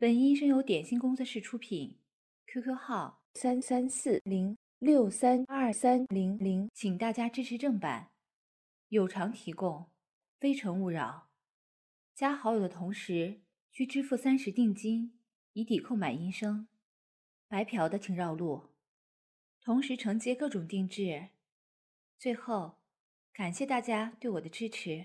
本音声由点心工作室出品 ，QQ 号3340632300，请大家支持正版，有偿提供，非诚勿扰。加好友的同时需支付30定金，以抵扣买音声。白嫖的请绕路，同时承接各种定制。最后，感谢大家对我的支持。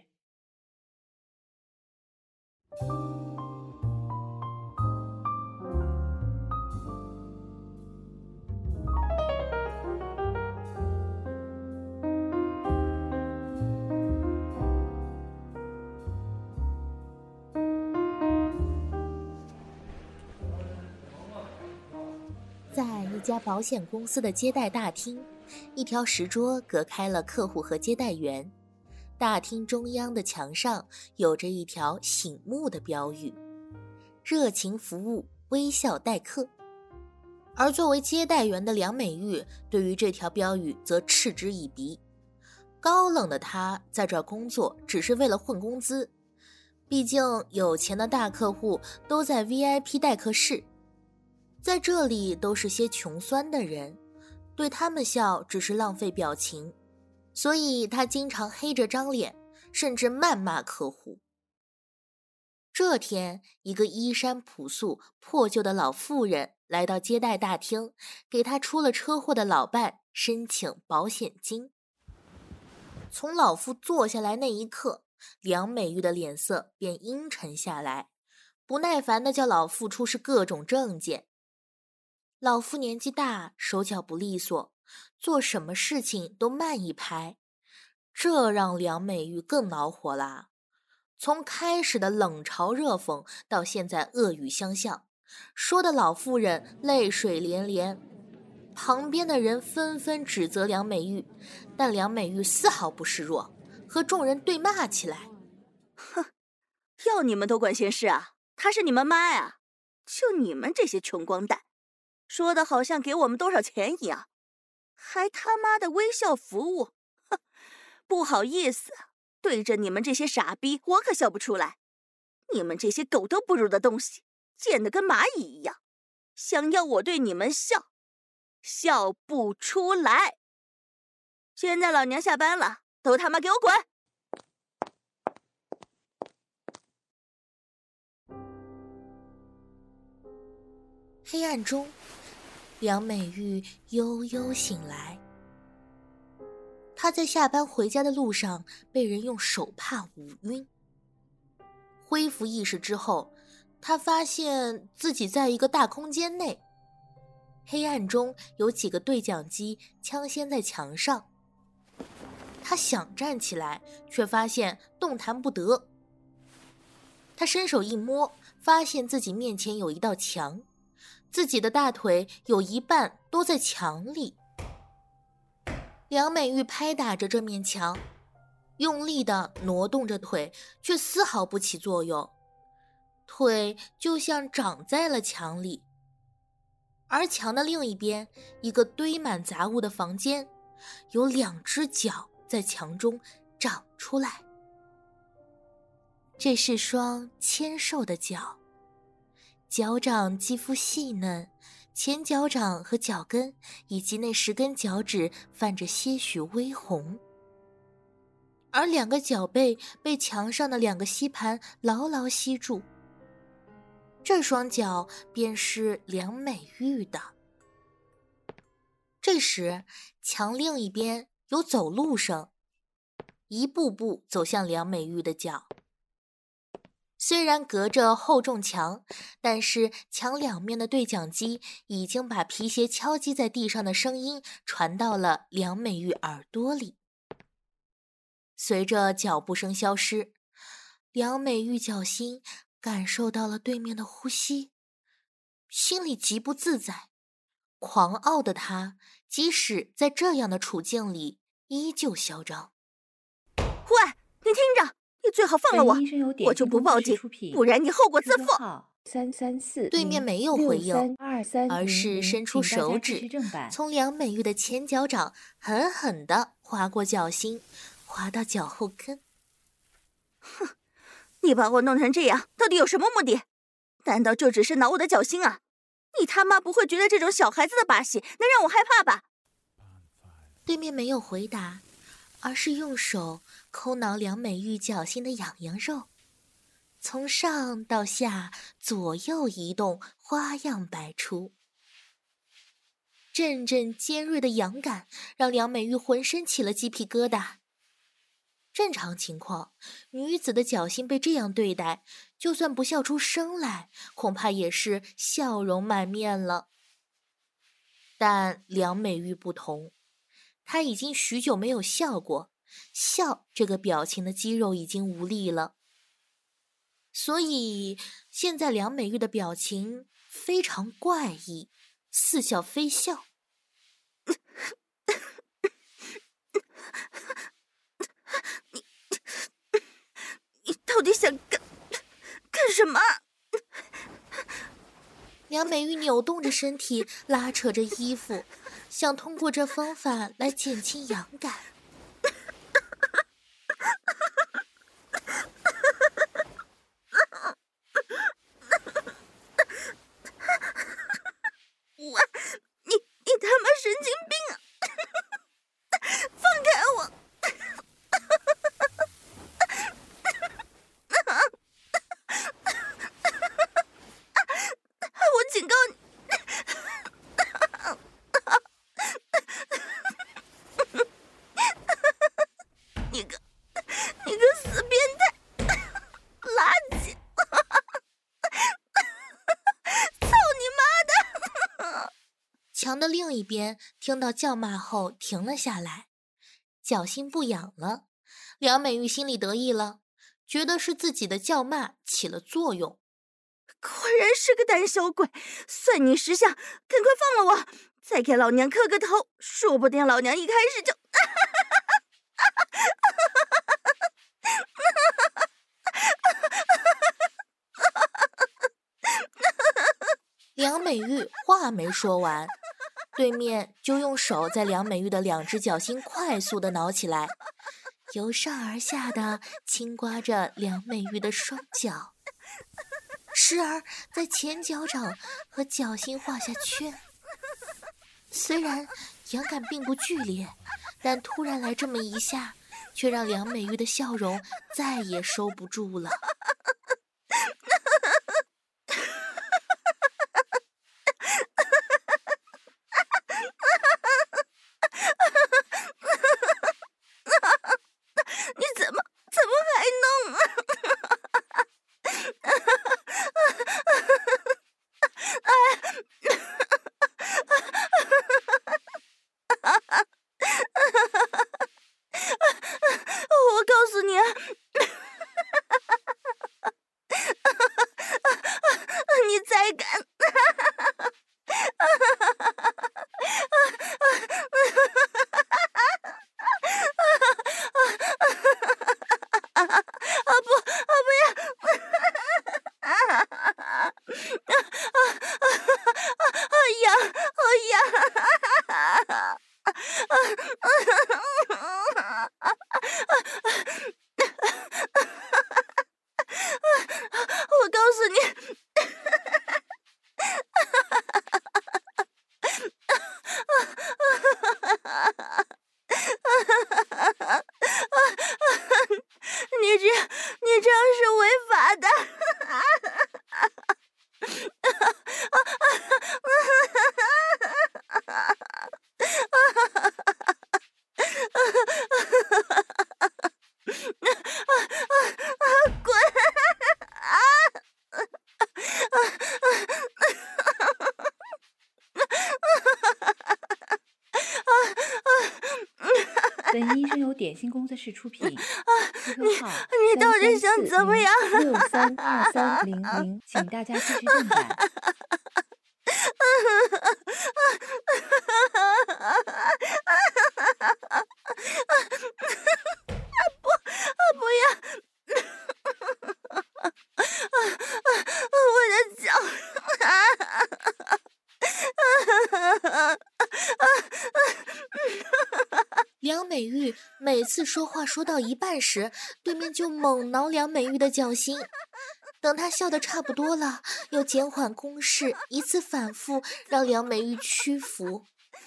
在一家保险公司的接待大厅，一条石桌隔开了客户和接待员。大厅中央的墙上有着一条醒目的标语：热情服务，微笑待客。而作为接待员的梁美玉对于这条标语则嗤之以鼻。高冷的她在这儿工作只是为了混工资，毕竟有钱的大客户都在 VIP 待客室，在这里都是些穷酸的人，对他们笑只是浪费表情，所以他经常黑着张脸，甚至谩骂客户。这天，一个衣衫朴素、破旧的老妇人来到接待大厅，给他出了车祸的老伴申请保险金。从老妇坐下来那一刻，梁美玉的脸色便阴沉下来，不耐烦地叫老妇出示各种证件。老妇年纪大，手脚不利索，做什么事情都慢一拍，这让梁美玉更恼火啦。从开始的冷嘲热讽到现在恶语相向，说的老妇人泪水连连。旁边的人纷纷指责梁美玉，但梁美玉丝毫不示弱，和众人对骂起来。 哼，要你们多管闲事啊，她是你们妈呀，就你们这些穷光蛋，说的好像给我们多少钱一样，还他妈的微笑服务，哼，不好意思，对着你们这些傻逼，我可笑不出来。你们这些狗都不如的东西，贱得跟蚂蚁一样，想要我对你们笑，笑不出来。现在老娘下班了，都他妈给我滚！ 黑暗中，梁美玉悠悠醒来。她在下班回家的路上被人用手帕捂晕。恢复意识之后，她发现自己在一个大空间内，黑暗中有几个对讲机镶嵌在墙上。她想站起来，却发现动弹不得。她伸手一摸，发现自己面前有一道墙，自己的大腿有一半都在墙里。梁美玉拍打着这面墙，用力地挪动着腿，却丝毫不起作用，腿就像长在了墙里。而墙的另一边，一个堆满杂物的房间，有2只脚在墙中长出来。这是双纤瘦的脚，脚掌肌肤细嫩，前脚掌和脚跟以及那10根脚趾泛着些许微红，而2个脚背被墙上的2个吸盘牢牢吸住。这双脚便是梁美玉的。这时，墙另一边有走路声，一步步走向梁美玉的脚。虽然隔着厚重墙，但是墙两面的对讲机已经把皮鞋敲击在地上的声音传到了梁美玉耳朵里。随着脚步声消失，梁美玉脚心感受到了对面的呼吸，心里极不自在。狂傲的她，即使在这样的处境里，依旧嚣张。 喂，你听着，你最好放了我，我就不报警，不然你后果自负。 对面没有回应，而是伸出手指，从梁美玉的前脚掌狠狠地划过脚心，划到脚后跟。 哼，你把我弄成这样，到底有什么目的？ 难道这只是挠我的脚心啊？你他妈不会觉得这种小孩子的把戏能让我害怕吧？ 对面没有回答，而是用手抠挠梁美玉脚心的痒痒肉，从上到下左右移动，花样百出。阵阵尖锐的痒感让梁美玉浑身起了鸡皮疙瘩。正常情况，女子的脚心被这样对待，就算不笑出声来，恐怕也是笑容满面了。但梁美玉不同，她已经许久没有笑过，笑这个表情的肌肉已经无力了。所以现在梁美玉的表情非常怪异，似笑非笑。 你到底想干什么？ 梁美玉扭动着身体，拉扯着衣服，想通过这方法来减轻痒感。 你他妈神经病啊！放开我！我警告你！你个死变态！垃圾！操你妈的！ 墙的另一边听到叫骂后停了下来，脚心不痒了。梁美玉心里得意了，觉得是自己的叫骂起了作用。 果然是个胆小鬼，算你识相，赶快放了我，再给老娘磕个头，说不定老娘一开始就…… 梁美玉话没说完，对面就用手在梁美玉的两只脚心快速地挠起来，由上而下的轻刮着梁美玉的双脚，时而在前脚掌和脚心画下圈。虽然痒感并不剧烈，但突然来这么一下，却让梁美玉的笑容再也收不住了。 你怎么还弄啊？我告诉你啊，你再敢！我告诉你，你这样是违法的。 本音声由点心工作室出品，QQ 号你到底想怎么样 632300，请大家支持正版。 不要！我的脚！ 梁美玉每次说话说到一半时，对面就猛挠梁美玉的脚心， 等他笑得差不多了，又减缓攻势，一次反复，让梁美玉屈服。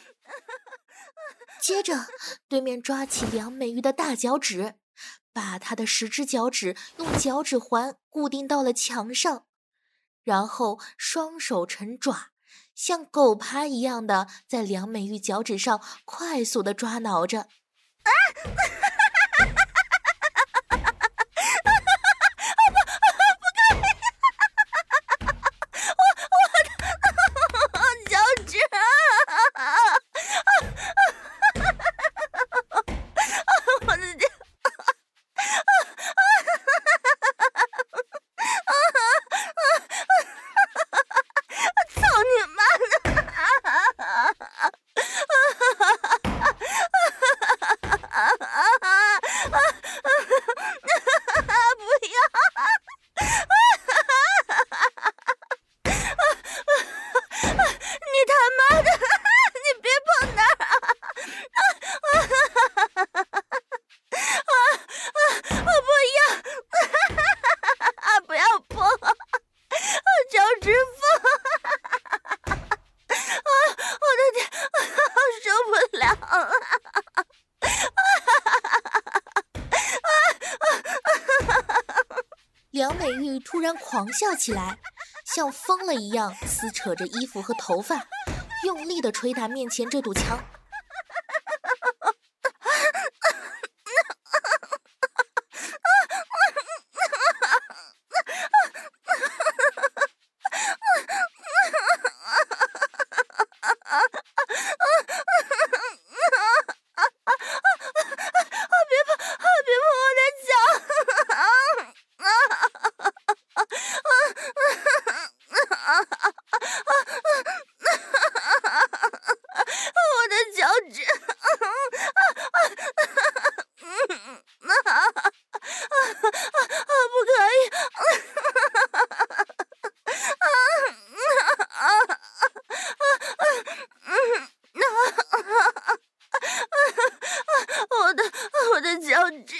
接着，对面抓起梁美玉的大脚趾，把她的10只脚趾用脚趾环固定到了墙上，然后双手成爪，像狗爬一样的在梁美玉脚趾上快速的抓挠着。梁美玉突然狂笑起来，像疯了一样撕扯着衣服和头发，用力地捶打面前这堵墙。 我的脚趾，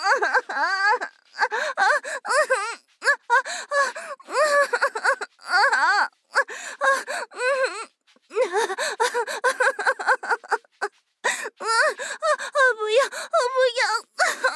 不要，不要！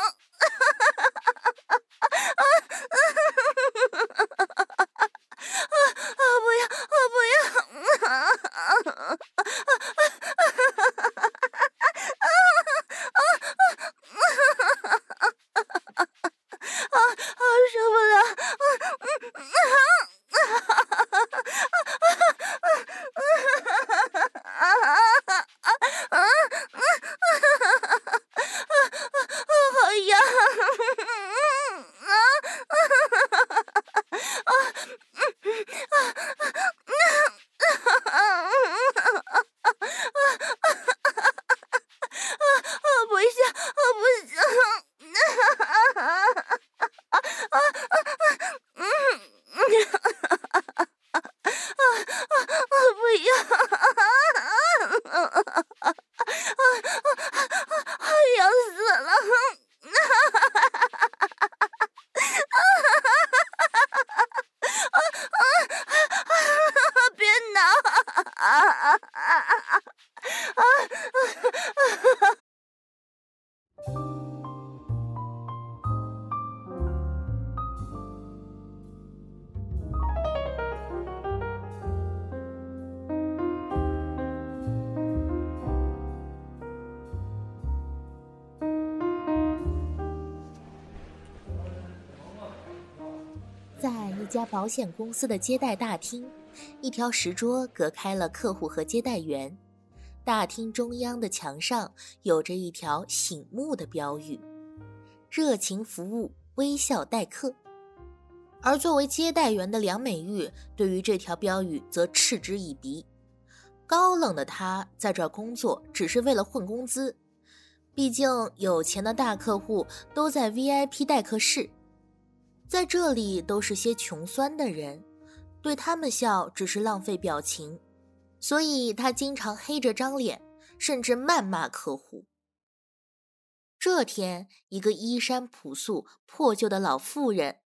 在一家保险公司的接待大厅，一条石桌隔开了客户和接待员。大厅中央的墙上有着一条醒目的标语：热情服务，微笑待客。而作为接待员的梁美玉对于这条标语则嗤之以鼻。高冷的她在这儿工作只是为了混工资，毕竟有钱的大客户都在 VIP 待客室，在这里都是些穷酸的人，对他们笑只是浪费表情，所以他经常黑着张脸，甚至谩骂客户。这天，一个衣衫朴素、破旧的老妇人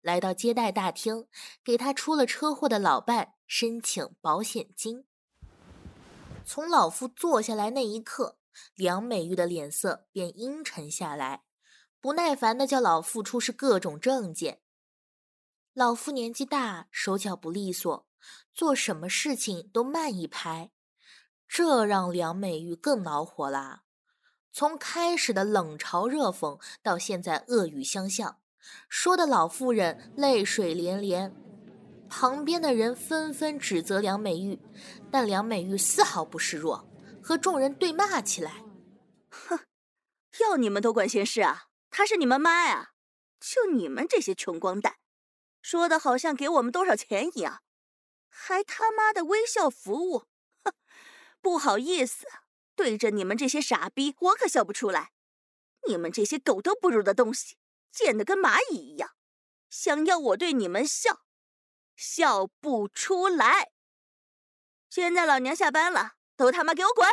来到接待大厅，给他出了车祸的老伴申请保险金。从老妇坐下来那一刻，梁美玉的脸色便阴沉下来，不耐烦地叫老妇出示各种证件。老妇年纪大，手脚不利索，做什么事情都慢一拍，这让梁美玉更恼火啦。从开始的冷嘲热讽到现在恶语相向，说的老妇人泪水连连。旁边的人纷纷指责梁美玉，但梁美玉丝毫不示弱，和众人对骂起来。 哼，要你们多管闲事啊？她是你们妈呀！就你们这些穷光蛋，说的好像给我们多少钱一样，还他妈的微笑服务。哼，不好意思，对着你们这些傻逼，我可笑不出来。你们这些狗都不如的东西，贱得跟蚂蚁一样，想要我对你们笑，笑不出来。现在老娘下班了，都他妈给我滚！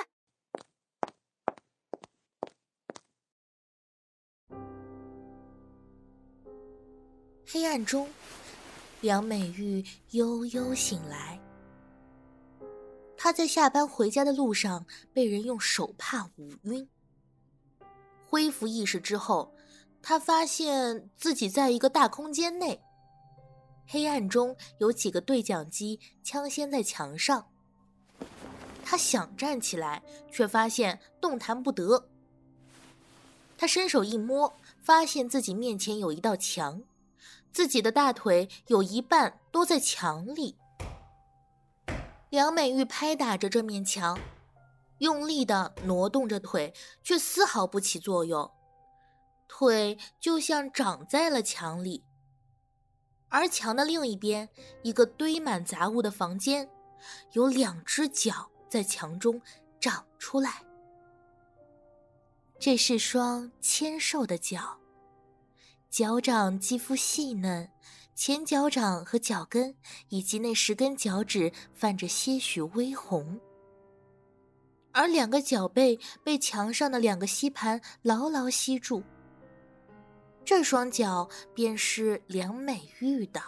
黑暗中，梁美玉悠悠醒来。她在下班回家的路上被人用手帕捂晕。恢复意识之后，她发现自己在一个大空间内，黑暗中有几个对讲机镶嵌在墙上。她想站起来，却发现动弹不得。她伸手一摸，发现自己面前有一道墙，自己的大腿有一半都在墙里。梁美玉拍打着这面墙，用力地挪动着腿，却丝毫不起作用，腿就像长在了墙里。而墙的另一边，一个堆满杂物的房间，有2只脚在墙中长出来。这是双纤瘦的脚，脚掌肌肤细嫩，前脚掌和脚跟以及那10根脚趾泛着些许微红，而2个脚背被墙上的2个吸盘牢牢吸住。这双脚便是梁美玉的。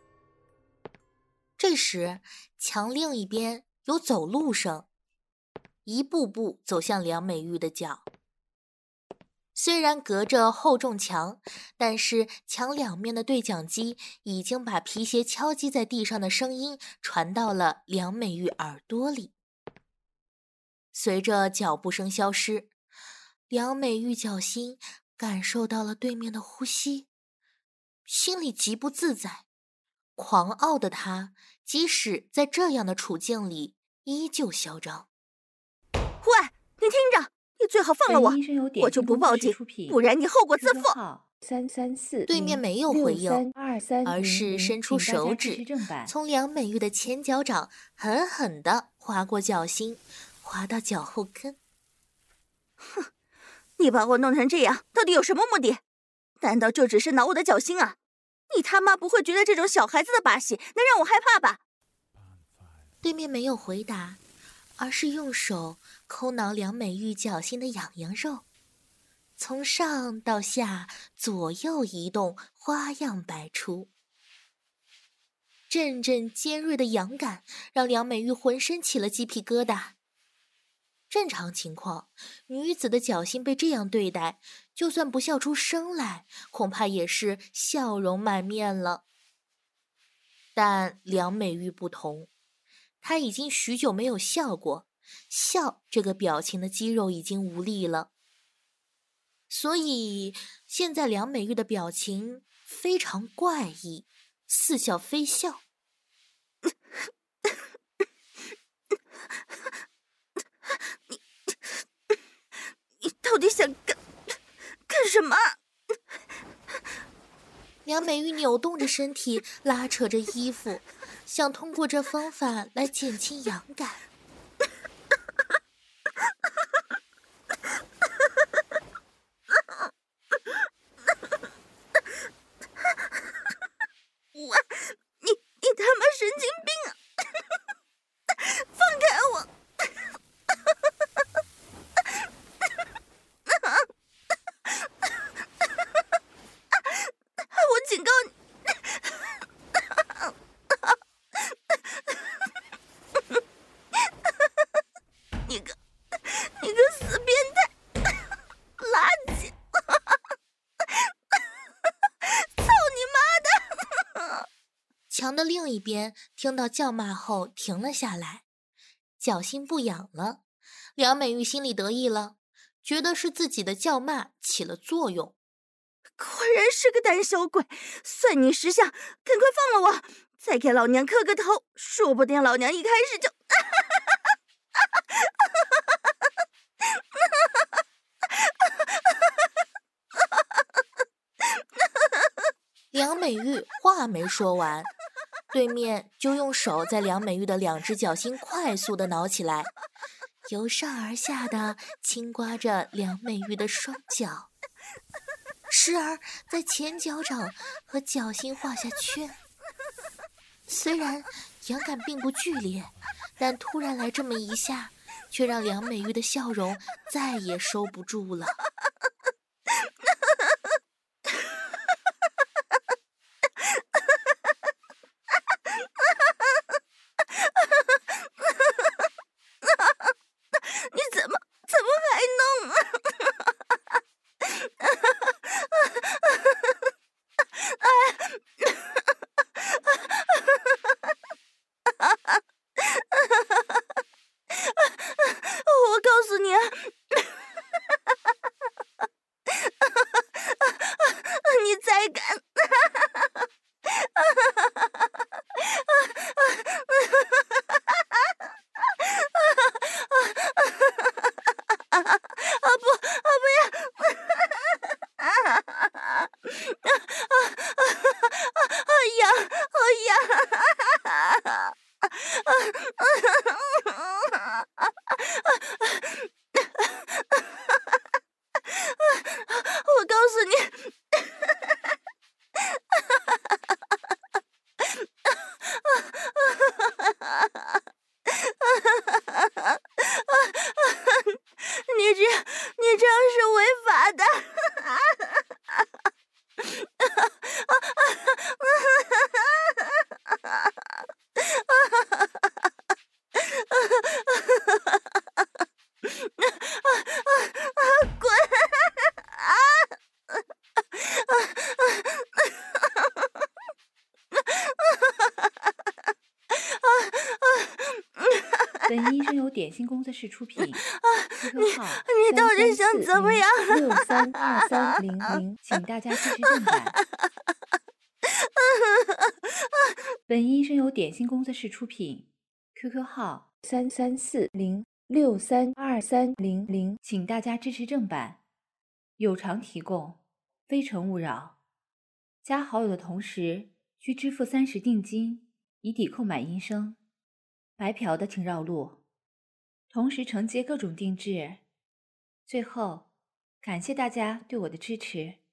这时，墙另一边有走路声，一步步走向梁美玉的脚。虽然隔着厚重墙，但是墙两面的对讲机已经把皮鞋敲击在地上的声音传到了梁美玉耳朵里。随着脚步声消失，梁美玉脚心感受到了对面的呼吸，心里极不自在。狂傲的她，即使在这样的处境里，依旧嚣张。 喂，你听着，你最好放了我，我就不报警，不然你后果自负。 对面没有回应，而是伸出手指，从梁美玉的前脚掌狠狠地划过脚心，划到脚后跟。 哼，你把我弄成这样，到底有什么目的？难道就只是挠我的脚心啊？你他妈不会觉得这种小孩子的把戏能让我害怕吧？ 对面没有回答，而是用手抠挠梁美玉脚心的痒痒肉，从上到下左右移动，花样百出。阵阵尖锐的痒感让梁美玉浑身起了鸡皮疙瘩。正常情况，女子的脚心被这样对待，就算不笑出声来，恐怕也是笑容满面了。但梁美玉不同，她已经许久没有笑过，笑这个表情的肌肉已经无力了。所以现在梁美玉的表情非常怪异，似笑非笑。 你到底想干什么？ 梁美玉扭动着身体，拉扯着衣服，想通过这方法来减轻痒感。 你他妈神经病啊！放开我！我警告你， 一边听到叫骂后停了下来，脚心不痒了。梁美玉心里得意了，觉得是自己的叫骂起了作用。 果然是个胆小鬼，算你识相，赶快放了我，再给老娘磕个头，说不定老娘一开始就…… 梁美玉话没说完，对面就用手在梁美玉的2只脚心快速地挠起来，由上而下的轻刮着梁美玉的双脚，时而在前脚掌和脚心画下圈。虽然痒感并不剧烈，但突然来这么一下，却让梁美玉的笑容再也收不住了。 你怎么还弄啊？我告诉你啊，你再敢！我告诉你，你这样是违法的。 本医生由点心工作室出品，QQ 号你到底想怎么样 33406323000，请大家支持正版。本医生由点心工作室出品，QQ 号33406323000，请大家支持正版。有偿提供，非诚勿扰。加好友的同时需支付30定金，以抵扣买音声。白嫖的请绕路，同时承接各种定制。最后，感谢大家对我的支持。